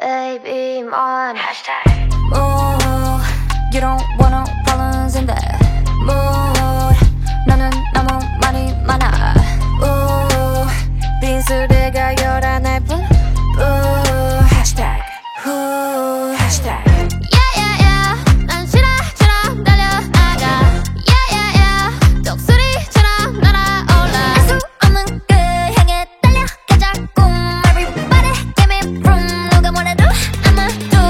baby mine. Ooh, you don't want no problems in that mood. 너는 너무 말이 많아. Ooh, 빈수레가 열어낼 뿐. Ooh, hashtag. Ooh, hashtag. 난 시락시락 달려나가. 독수리처럼 날아올라. 알 수 없는 그 향해 달려가자고. Everybody give me room. 누가 뭐래도 I'ma do.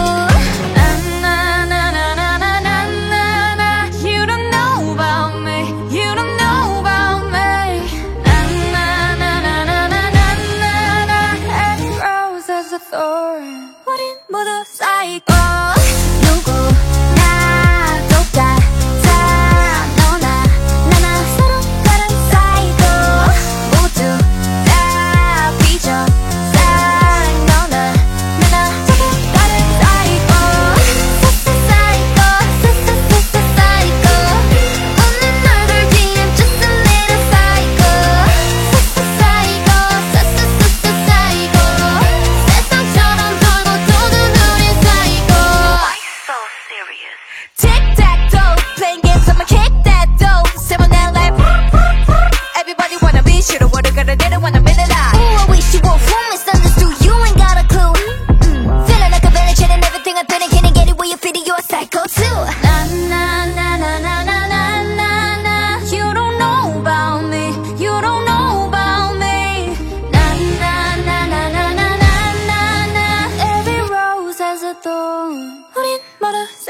나나나나나나나나. You don't know about me. You don't know about me. 나나나나나나나나. Every rose has a thorn. 우린 모두 사이코. 누구나 똑같아. 너나 나나 서로 다른 사이코. 모두 다 삐져서 너나 나나 서로 다른 사이코. 사이코 사이코. 웃는 얼굴 뒤엔 just a little psycho. 사이코 사이코. 세상처럼 돌고 도는 우린 사이코. So serious. Tic-tac-toe, playing games, I'ma kick that dough. Someone that like everybody wanna be sure what they're gonna, they don't wanna admit it out. Ooh, I wish you were fool, misunderstood. You ain't got a clue. Feeling like a villain, chilling everything I'm feeling. Can you get it where you feel it? You're a psycho too. 나나나나나나나나. You don't know about me. You don't know about me. 나나나나나나나나. Every rose has a thorn. 우린 모두